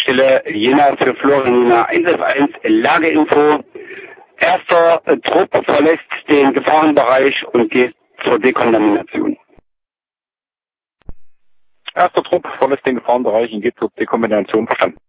Stelle Jena für Florian Jena 1F1 Lageinfo. Erster Trupp verlässt den Gefahrenbereich und geht zur Dekontamination. Erster Trupp verlässt den Gefahrenbereich und geht zur Dekontamination. Verstanden.